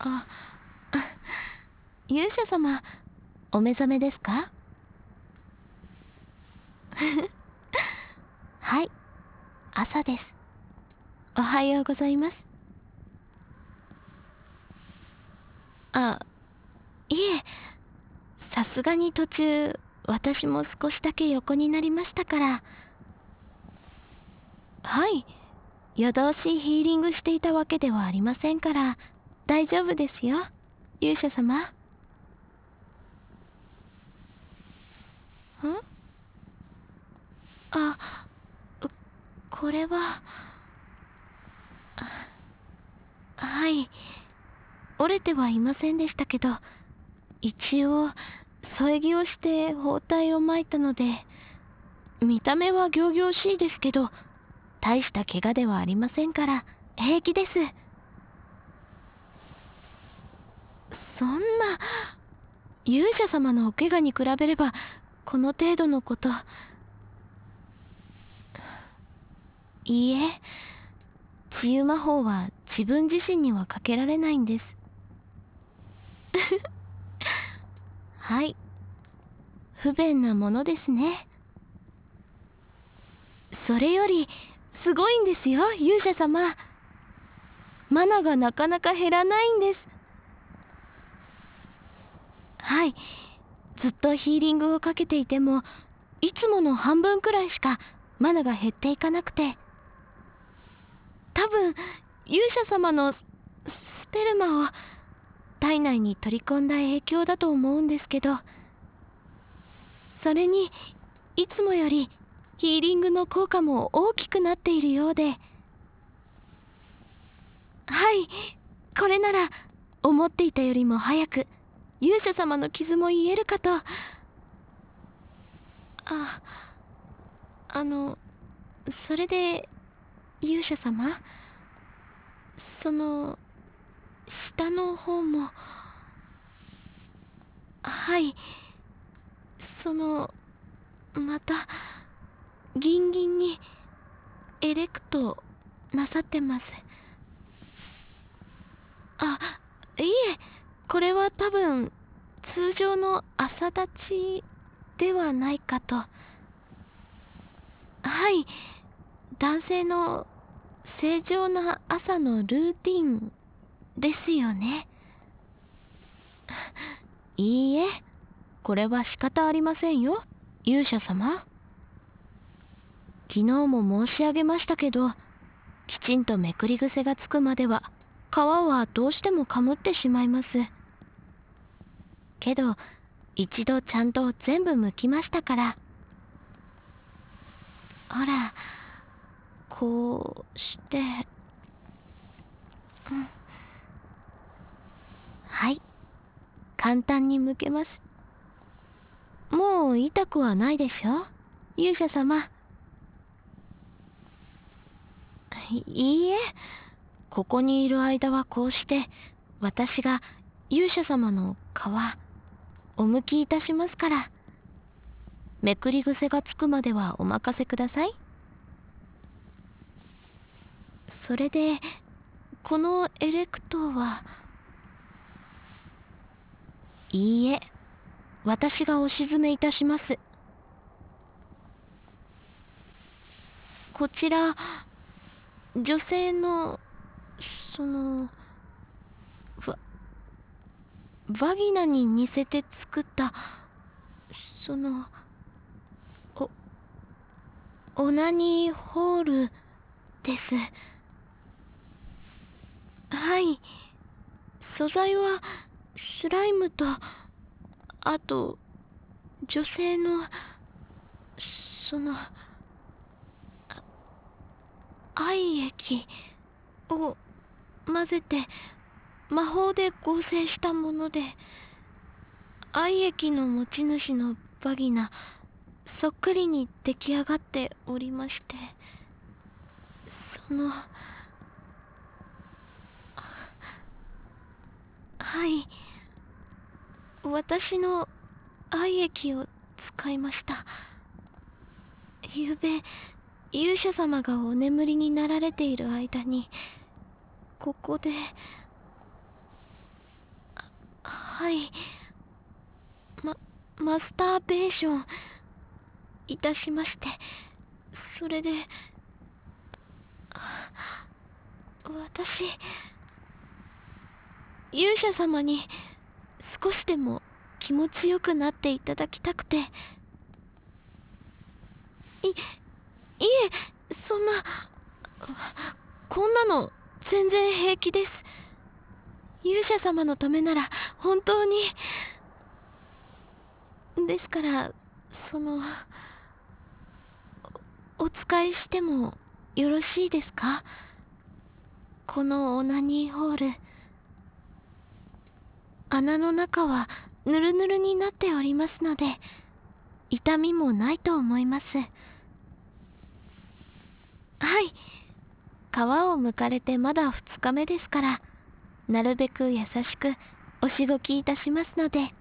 あ、勇者様、お目覚めですか？はい、朝です。おはようございます。あ、いえ、さすがに途中、私も少しだけ横になりましたから。はい、夜通しヒーリングしていたわけではありませんから、大丈夫ですよ、勇者様。ん？あ、これは、はい、折れてはいませんでしたけど、一応、添え木をして包帯を巻いたので、見た目は仰々しいですけど、大した怪我ではありませんから平気です。そんな、勇者様のお怪我に比べればこの程度のこと。いいえ、治癒魔法は自分自身にはかけられないんです。はい、不便なものですね。それよりすごいんですよ、勇者様。マナがなかなか減らないんです。はい、ずっとヒーリングをかけていても、いつもの半分くらいしかマナが減っていかなくて、多分勇者様のスペルマを体内に取り込んだ影響だと思うんですけど、それにいつもよりヒーリングの効果も大きくなっているようで。はい、これなら思っていたよりも早く勇者様の傷も癒えるかと。あ、それで勇者様、その下の方も。はい、またギンギンにエレクトなさってます。あ、いえ、これは多分通常の朝立ちではないかと。はい、男性の正常な朝のルーティンですよね。いいえ、これは仕方ありませんよ、勇者様。昨日も申し上げましたけど、きちんとめくり癖がつくまでは皮はどうしてもかむってしまいます。けど一度ちゃんと全部剥きましたから。ほら、こうして。はい、簡単に剥けます。もう痛くはないでしょ、勇者様。いいえ、ここにいる間はこうして私が勇者様の皮お剥きいたしますから、めくり癖がつくまではお任せください。それでこのエレクトは。いいえ、私がお沈めいたします。こちら女性のわバギナに似せて作ったおオナニーホールです。はい、素材はスライムと、あと女性の愛液を混ぜて魔法で合成したもので、愛液の持ち主のバギナそっくりに出来上がっておりまして、はい、私の愛液を使いました。ゆうべ勇者様がお眠りになられている間にここで。 はい。マスターベーションいたしまして、それで私、勇者様に少しでも気持ちよくなっていただきたくて。いえ、そんな、こんなの全然平気です。勇者様のためなら本当に。ですから、お使いしてもよろしいですか？このオナニーホール、穴の中はヌルヌルになっておりますので、痛みもないと思います。はい、皮を剥かれてまだ2日目ですから、なるべく優しくおしごきいたしますので。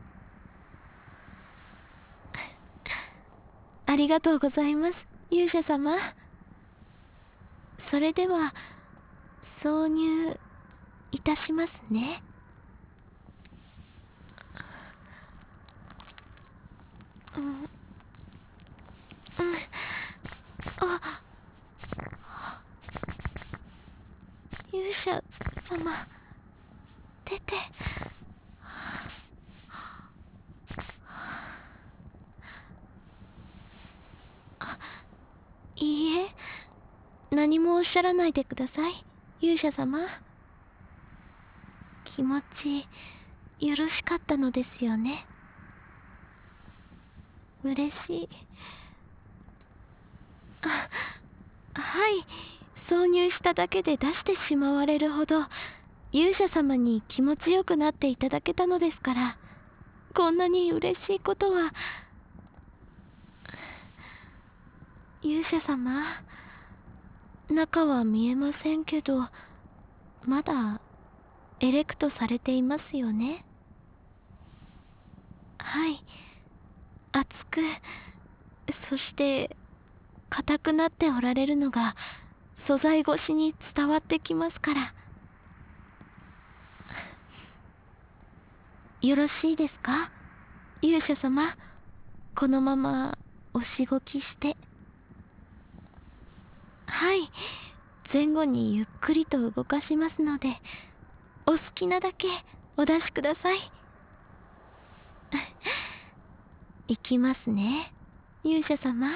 ありがとうございます、勇者様。それでは挿入いたしますね。あ、勇者様、出て。いいえ、何もおっしゃらないでください、勇者様。気持ちよろしかったのですよね。嬉しい。はい、挿入しただけで出してしまわれるほど勇者様に気持ちよくなっていただけたのですから、こんなに嬉しいことは。勇者様、中は見えませんけど、まだエレクトされていますよね。はい、熱く、そして硬くなっておられるのが素材越しに伝わってきますから。よろしいですか、勇者様。このままおしごきして。はい、前後にゆっくりと動かしますので、お好きなだけお出しください。いきますね、勇者様。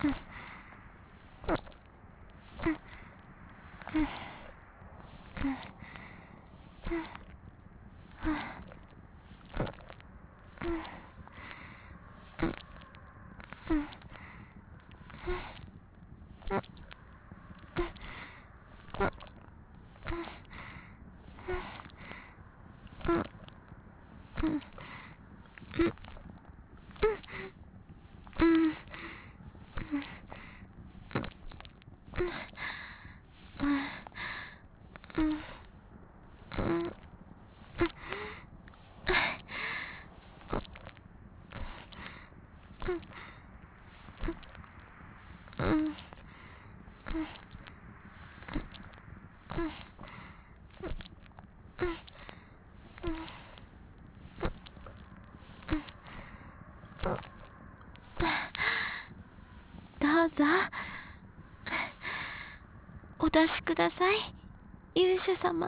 どうぞお出しください、勇者様。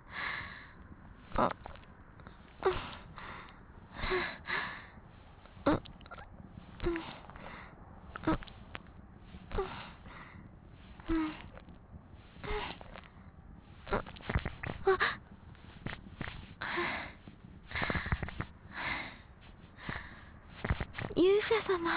勇者様。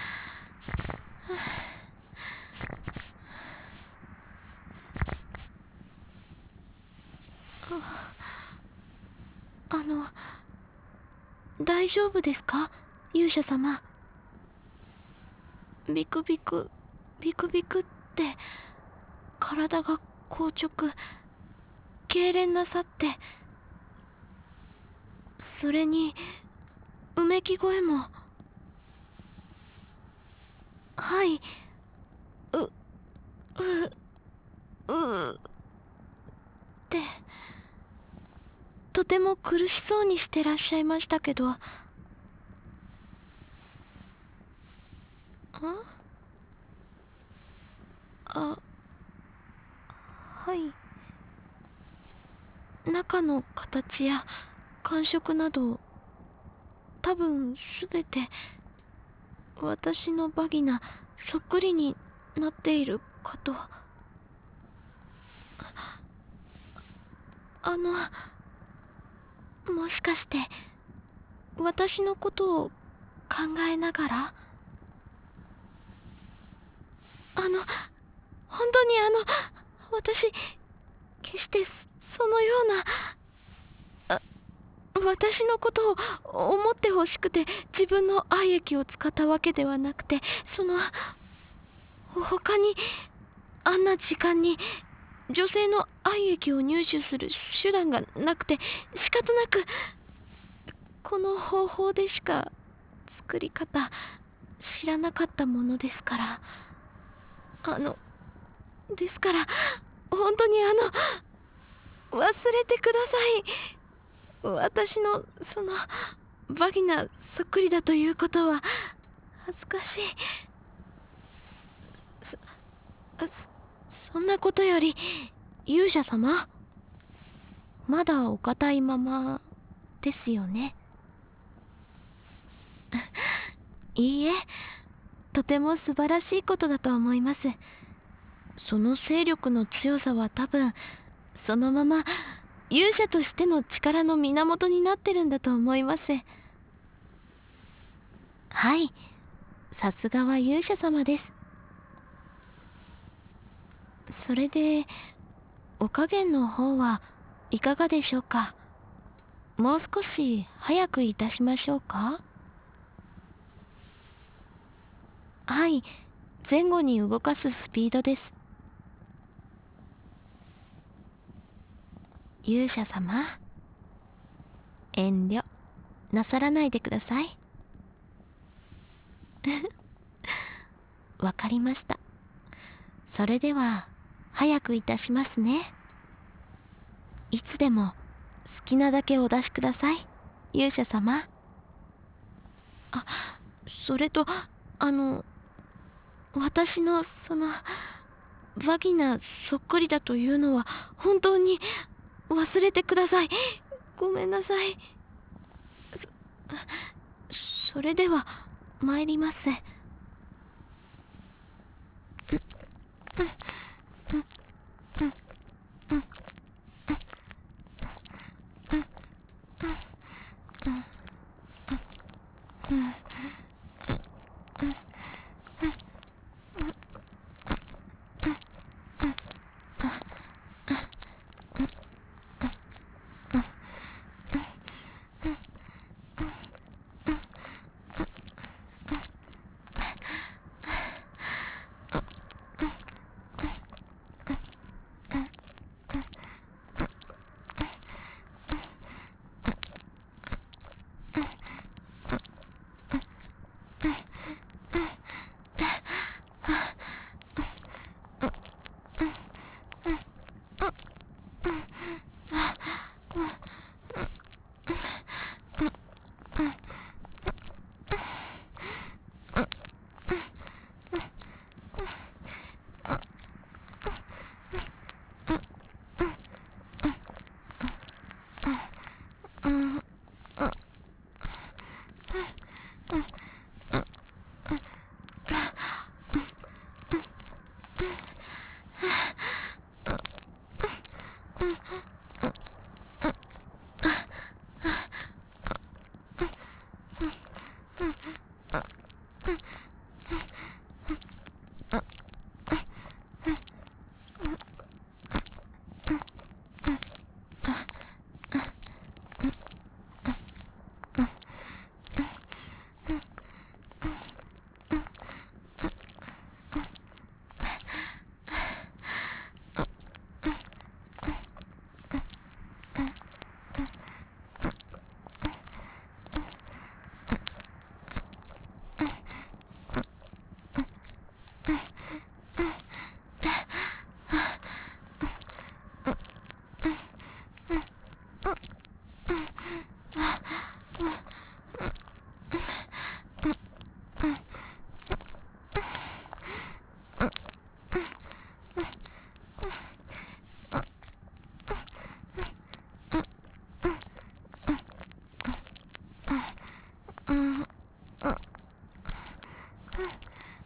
大丈夫ですか、勇者様。ビクビクビクビクって体が硬直、痙攣なさって、それにうめき声も。はい、ってとても苦しそうにしてらっしゃいましたけど。はい。中の形や感触など多分すべて私のバギナそっくりになっているかと。もしかして私のことを考えながら、本当に私決してそのような、私のことを思ってほしくて自分の愛液を使ったわけではなくて、他にあんな時間に女性の愛液を入手する手段がなくて仕方なくこの方法でしか作り方知らなかったものですから。ですから本当に忘れてください。私のバギナそっくりだということは恥ずかしい。そんなことより勇者様、まだお堅いままですよね。いいえ、とても素晴らしいことだと思います。その勢力の強さは多分そのまま勇者としての力の源になってるんだと思います。はい、さすがは勇者様です。それでお加減の方はいかがでしょうか。もう少し早くいたしましょうか。はい、前後に動かすスピードです。勇者様、遠慮なさらないでください。わかりました。それでは早くいたしますね。いつでも好きなだけお出しください、勇者様。それと私のバギナそっくりだというのは本当に忘れてください。ごめんなさい。それでは参ります。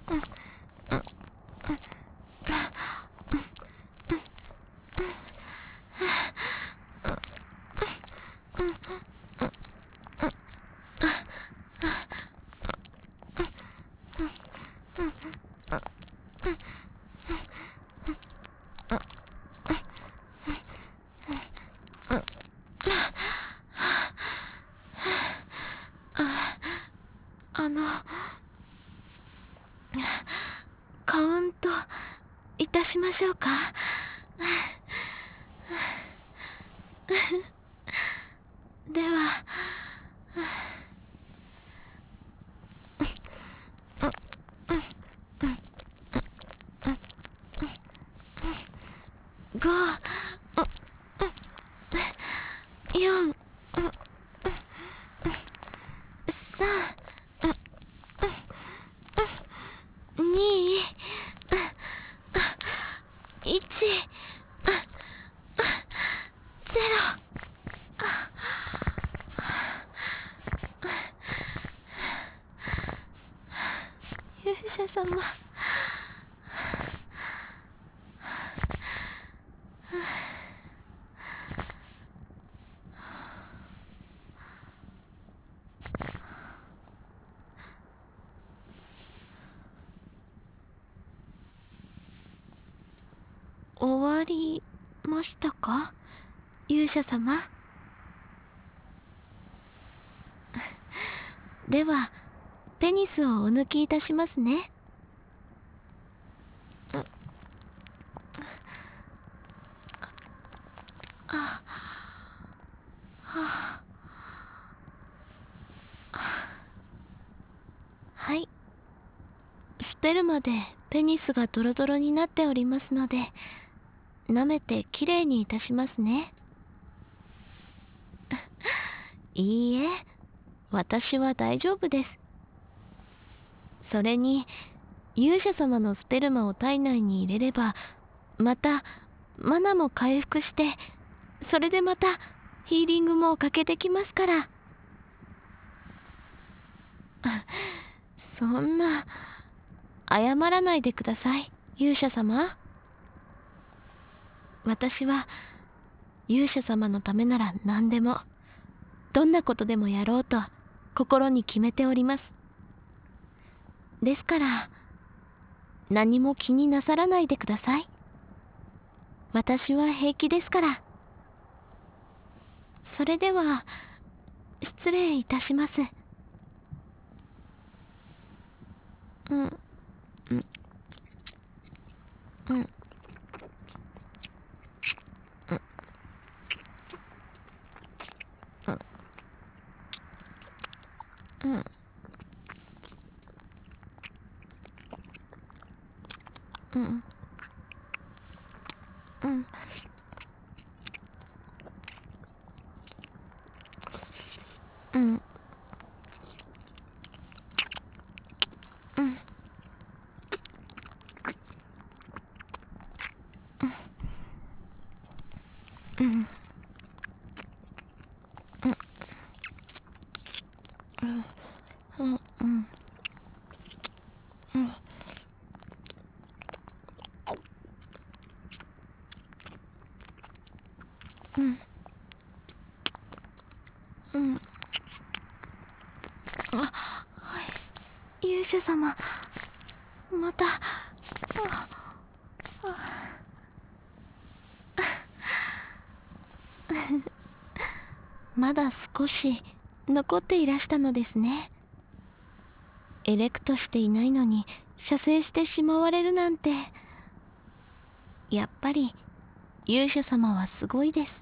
カウントいたしましょうか。では、5、4、3、2、1、0。勇者様。終わりましたか、勇者様。ではペニスをお抜きいたしますね。はい、スペルマでペニスがドロドロになっておりますので、舐めてきれいにいたしますね。いいえ、私は大丈夫です。それに勇者様のスペルマを体内に入れれば、またマナも回復して、それでまたヒーリングもかけてきますから。そんな、謝らないでください、勇者様。私は勇者様のためなら何でも、どんなことでもやろうと心に決めております。ですから何も気になさらないでください。私は平気ですから。それでは失礼いたします。うんうんうんうんうんうんうんうんうんうんうんうんうん。あ、はい、勇者様、また。まだ少し残っていらしたのですね。エレクトしていないのに射精してしまわれるなんて。やっぱり勇者様はすごいです。